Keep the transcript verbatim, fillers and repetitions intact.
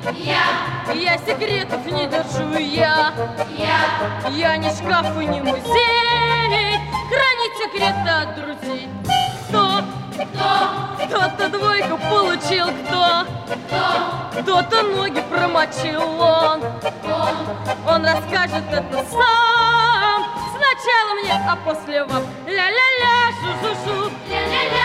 Я. Я секретов не держу, я. Я. Я не шкаф и не музей, хранить секреты от друзей. Кто? Кто? Кто-то двойку получил, кто? Кто? Кто-то ноги промочил, он. Он. Он расскажет это сам. Сначала мне, а после вам. Ля-ля-ля, жу-жу-жу. Ля-ля-ля.